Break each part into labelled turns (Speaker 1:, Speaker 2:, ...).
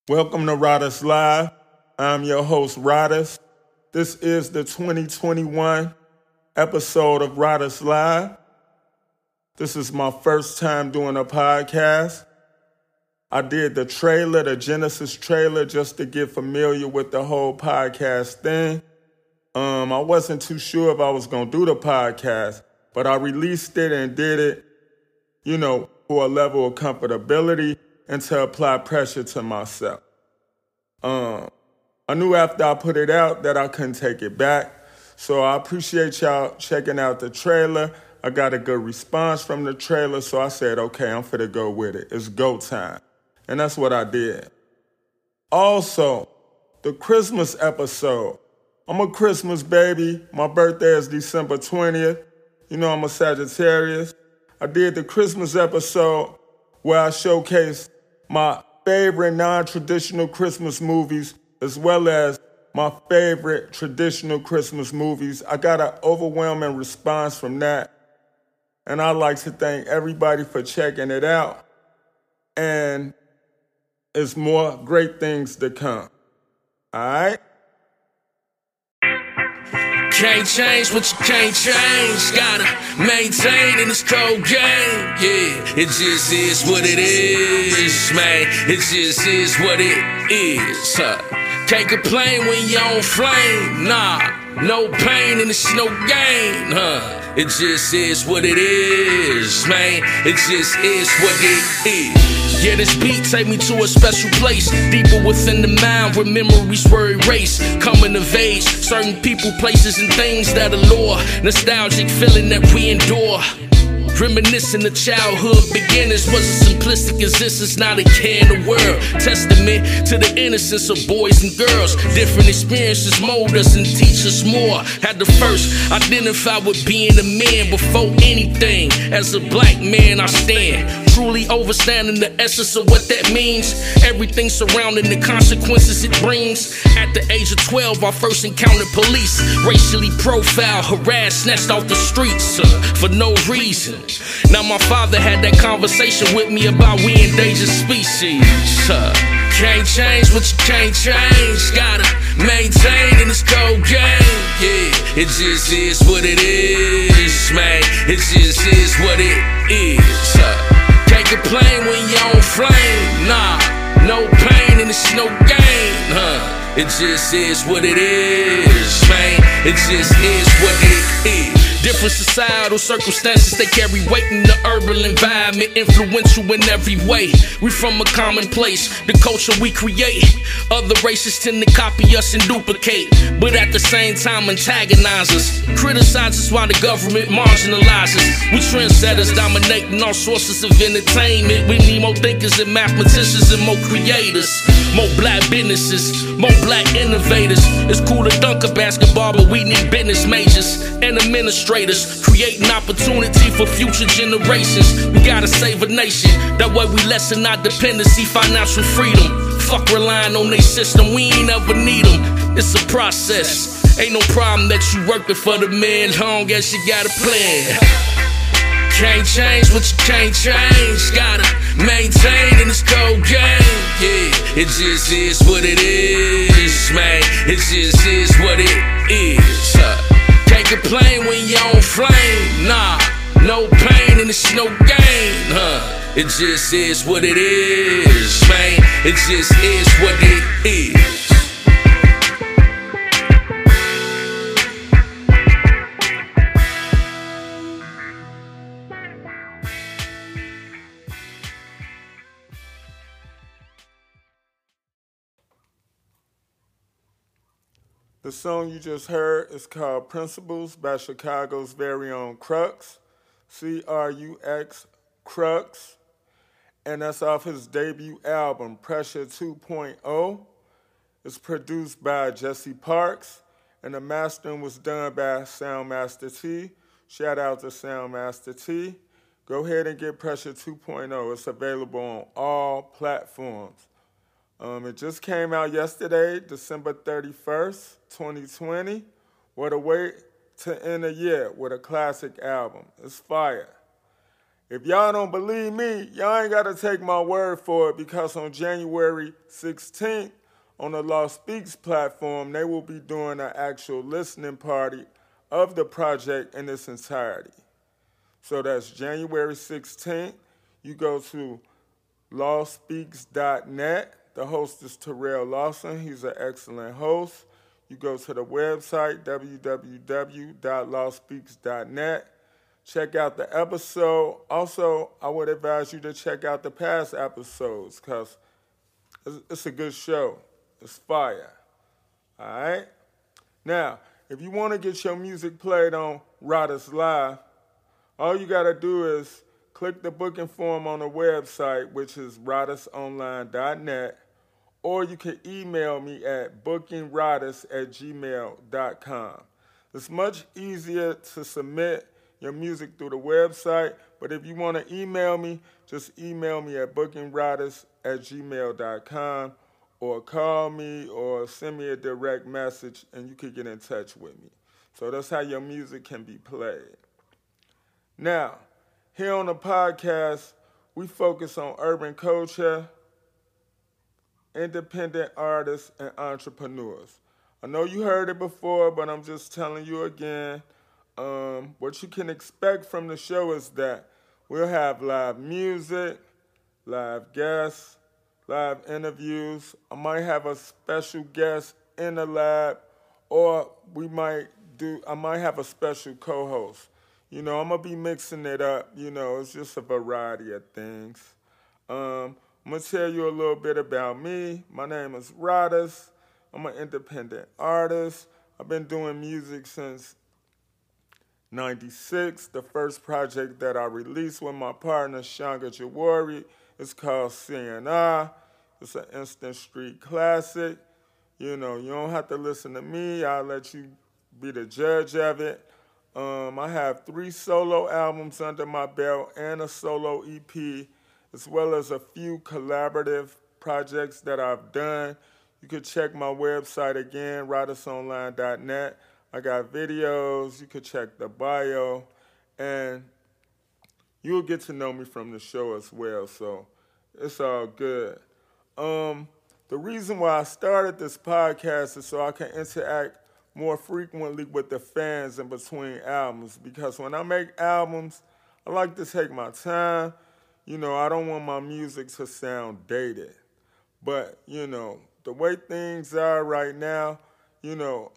Speaker 1: Welcome to Rodus Live. I'm your host, Rodus. This is the 2021 episode of Rodus Live. This is my first time doing a podcast. I did the trailer, the Genesis trailer, just to get familiar with the whole podcast thing. I wasn't too sure if I was going to do the podcast, but I released it and did it, for a level of comfortability and to apply pressure to myself. I knew after I put it out that I couldn't take it back. So I appreciate y'all checking out the trailer. I got a good response from the trailer, so I said, okay, I'm finna go with it. It's go time. And that's what I did. Also, the Christmas episode. I'm a Christmas baby. My birthday is December 20th. I'm a Sagittarius. I did the Christmas episode where I showcased my favorite non-traditional Christmas movies as well as my favorite traditional Christmas movies. I got an overwhelming response from that. And I'd like to thank everybody for checking it out. And there's more great things to come. All right?
Speaker 2: Can't change what you can't change. Gotta maintain in this cold game. Yeah, it just is what it is, man. It just is what it is. Can't complain when you're on flame. Nah, no pain and it's no gain. It just is what it is, man. It just is what it is. Yeah, this beat take me to a special place, deeper within the mind where memories were erased. Coming of age, certain people, places, and things that allure. Nostalgic feeling that we endure. Reminiscing of childhood beginnings was a simplistic existence, not a care in the world. Testament to the innocence of boys and girls. Different experiences mold us and teach us more. Had to first identify with being a man before anything. As a black man, I stand. Truly understanding the essence of what that means. Everything surrounding the consequences it brings. At the age of 12, I first encountered police. Racially profiled, harassed, snatched off the streets for no reason. Now my father had that conversation with me about we endangered species. Can't change what you can't change. Gotta maintain in this cold game. Yeah, it just is what it is, man. It just is what it is. Can't complain when you're on flame. Nah, no pain and it's no gain. It just is what it is, man. It just is what it is. Different societal circumstances, they carry weight in the urban environment, influential in every way. We from a common place, the culture we create. Other races tend to copy us and duplicate, but at the same time antagonize us. Criticize us while the government marginalizes. We trendsetters dominating all sources of entertainment. We need more thinkers and mathematicians and more creators. More black businesses, more black innovators. It's cool to dunk a basketball, but we need business majors and administrators. Creating opportunity for future generations. We gotta save a nation. That way we lessen our dependency, financial freedom. Fuck relying on their system, we ain't ever need them. It's a process. Ain't no problem that you working for the man, long as you got a plan. Can't change what you can't change. Gotta maintain in this cold game. Yeah, it just is what it is, man. It just is what it is. Can't complain when you're on flame. Nah, no pain and it's no gain. It just is what it is, man. It just is what it is.
Speaker 1: The song you just heard is called Principles by Chicago's very own Crux, C-R-U-X, Crux, and that's off his debut album, Pressure 2.0. It's produced by Jesse Parks, and the mastering was done by Soundmaster T. Shout out to Soundmaster T. Go ahead and get Pressure 2.0. It's available on all platforms. It just came out yesterday, December 31st, 2020. What a way to end a year with a classic album. It's fire. If y'all don't believe me, y'all ain't got to take my word for it, because on January 16th, on the Law Speaks platform, they will be doing an actual listening party of the project in its entirety. So that's January 16th. You go to lawspeaks.net. The host is Terrell Lawson. He's an excellent host. You go to the website, www.lawspeaks.net. Check out the episode. Also, I would advise you to check out the past episodes, because it's a good show. It's fire. All right? Now, if you want to get your music played on Rodders Live, all you got to do is click the booking form on the website, which is roddersonline.net, or you can email me at bookingrodders@gmail.com. It's much easier to submit your music through the website, but if you want to email me, just email me at bookingrodders@gmail.com, or call me or send me a direct message and you can get in touch with me. So that's how your music can be played. Now, here on the podcast, we focus on urban culture, independent artists, and entrepreneurs. I know you heard it before, but I'm just telling you again. What you can expect from the show is that we'll have live music, live guests, live interviews. I might have a special guest in the lab, or I might have a special co-host. You know, I'm going to be mixing it up. You know, it's just a variety of things. I'm going to tell you a little bit about me. My name is Rodders. I'm an independent artist. I've been doing music since 96. The first project that I released with my partner, Shanga Jawari, is called CNI. It's an instant street classic. You know, you don't have to listen to me. I'll let you be the judge of it. I have 3 solo albums under my belt and a solo EP, as well as a few collaborative projects that I've done. You can check my website again, roddersonline.net. I got videos. You could check the bio, and you'll get to know me from the show as well, so it's all good. The reason why I started this podcast is so I can interact more frequently with the fans in between albums, because when I make albums, I like to take my time. You know, I don't want my music to sound dated. But, you know, the way things are right now, you know,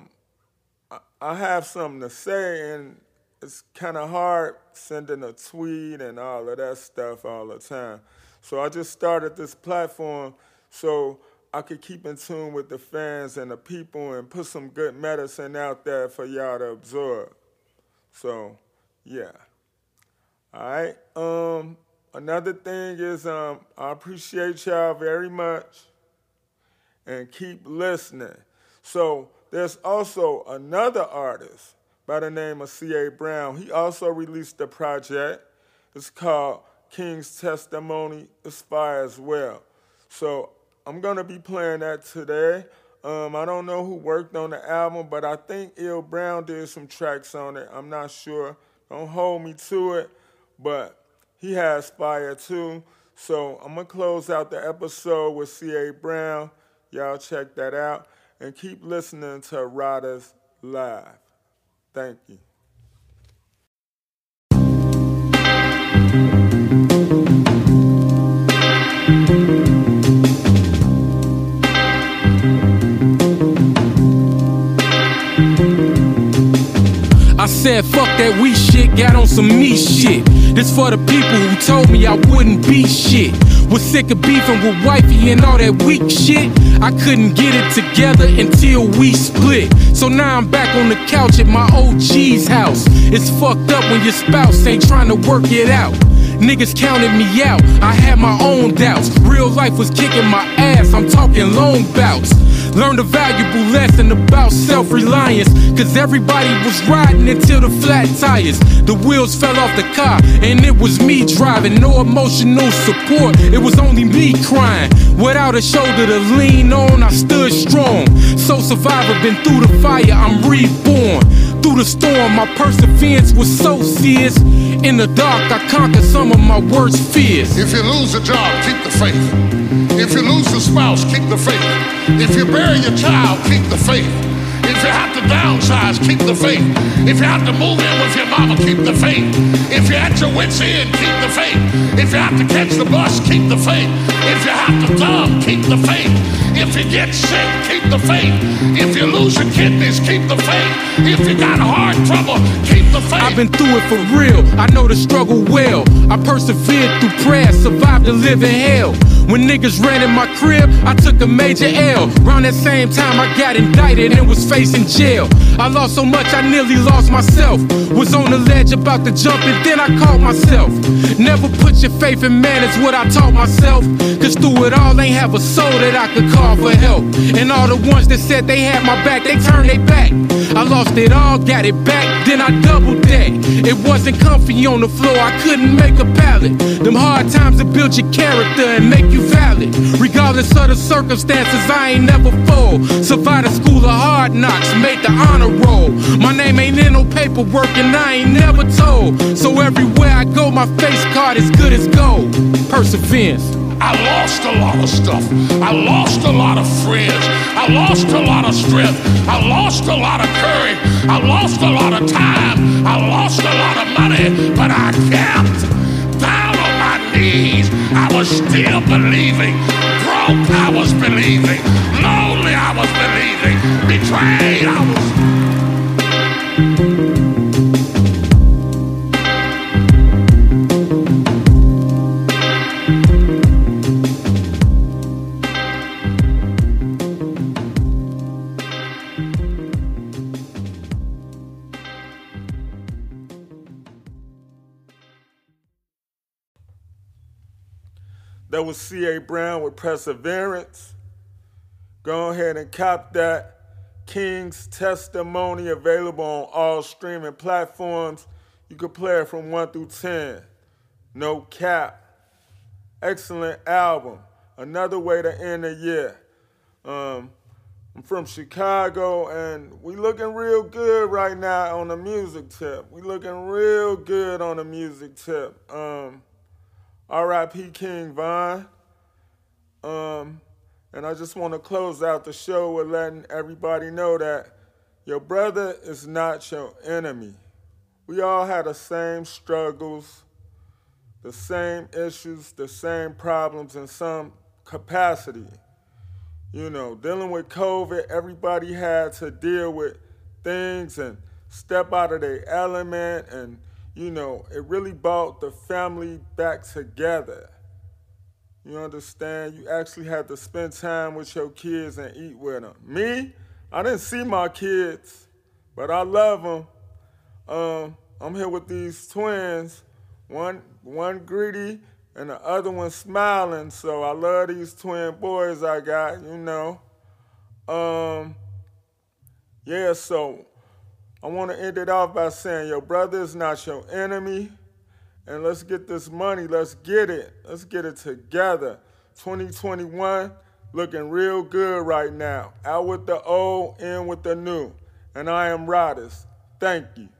Speaker 1: I have something to say, and it's kind of hard sending a tweet and all of that stuff all the time. So I just started this platform so I could keep in tune with the fans and the people and put some good medicine out there for y'all to absorb. So, yeah. All right. Another thing is I appreciate y'all very much, and keep listening. So there's also another artist by the name of C.A. Brown. He also released a project. It's called King's Testimony. It's fire as well. So I'm going to be playing that today. I don't know who worked on the album, but I think Il Brown did some tracks on it. I'm not sure. Don't hold me to it, but he has fire too. So I'm going to close out the episode with C.A. Brown. Y'all check that out. And keep listening to Rodders Live. Thank you.
Speaker 2: I said, fuck that weak shit, got on some me shit. This for the people who told me I wouldn't be shit. Was sick of beefing with wifey and all that weak shit. I couldn't get it together until we split. So now I'm back on the couch at my OG's house. It's fucked up when your spouse ain't trying to work it out. Niggas counted me out, I had my own doubts. Real life was kicking my ass, I'm talking long bouts. Learned a valuable lesson about self-reliance, cause everybody was riding until the flat tires. The wheels fell off the car, and it was me driving. No emotional support, it was only me crying. Without a shoulder to lean on, I stood strong. So survivor, been through the fire, I'm reborn. Through the storm, my perseverance was so fierce. In the dark, I conquer some of my worst fears.
Speaker 3: If you lose a job, keep the faith. If you lose a spouse, keep the faith. If you bury your child, keep the faith. If you have to downsize, keep the faith. If you have to move in with your mama, keep the faith. If you're at your wit's end, keep the faith. If you have to catch the bus, keep the faith. If you have to thumb, keep the faith. If you get sick, keep the faith. If you lose your kidneys, keep the faith. If you got heart trouble, keep the faith.
Speaker 2: I've been through it for real, I know the struggle well. I persevered through prayer, survived to live in hell. When niggas ran in my crib, I took a major L. Around that same time, I got indicted and was facing jail. I lost so much, I nearly lost myself. Was on the ledge about to jump and then I caught myself. Never put your faith in man is what I taught myself. Cause through it all, ain't have a soul that I could call for help. And all the ones that said they had my back, they turned their back. I lost it all, got it back, then I doubled that. It wasn't comfy on the floor, I couldn't make a pallet. Them hard times that build your character and make you valid. Regardless of the circumstances, I ain't never fall. Survived a school of hard knocks, made the honor roll. My name ain't in no paperwork and I ain't never told. So everywhere I go, my face card is good as gold. Perseverance.
Speaker 3: I lost a lot of stuff. I lost a lot of friends. I lost a lot of strength. I lost a lot of courage. I lost a lot of time. I lost a lot of money. But I kept down on my knees. I was still believing. Broke, I was believing. Lonely, I was believing. Betrayed, I was.
Speaker 1: That was C.A. Brown with Perseverance. Go ahead and cop that. King's Testimony, available on all streaming platforms. You can play it from 1 through 10. No cap. Excellent album. Another way to end the year. I'm from Chicago, and we looking real good right now on the music tip. We looking real good on the music tip. R.I.P. King Von. And I just want to close out the show with letting everybody know that your brother is not your enemy. We all had the same struggles, the same issues, the same problems in some capacity. You know, dealing with COVID, everybody had to deal with things and step out of their element, and you know, it really brought the family back together. You understand? You actually had to spend time with your kids and eat with them. Me, I didn't see my kids, but I love them. I'm here with these twins, one greedy and the other one smiling, so I love these twin boys I got, you know. Yeah, so I want to end it off by saying your brother is not your enemy. And let's get this money. Let's get it. Let's get it together. 2021 looking real good right now. Out with the old, in with the new. And I am Rodis. Thank you.